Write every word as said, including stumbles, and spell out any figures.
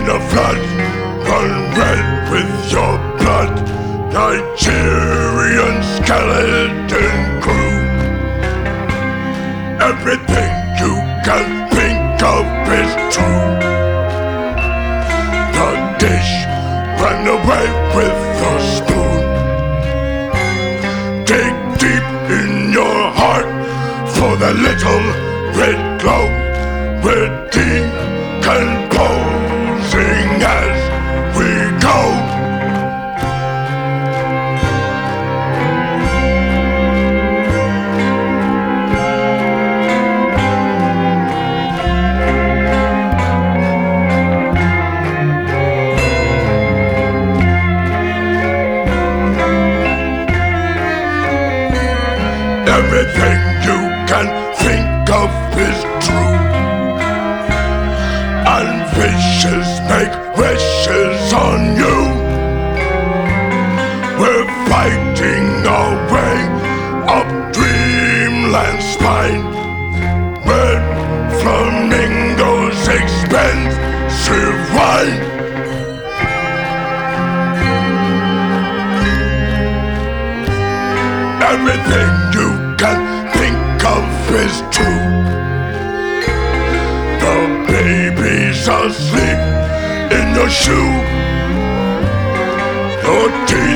in a flood, run red with your blood. Nigerian skeleton crew. Everything you can think of is true. The dish ran away with the spoon. Dig deep in your heart for the little red glow. We're decomposing as we go. Everything you can think of is true. And wishes make wishes on you. We're fighting our way up Dreamland's spine. Red flamingos, expensive wine. Everything you can think of is true. The baby's asleep in your shoe. Your teeth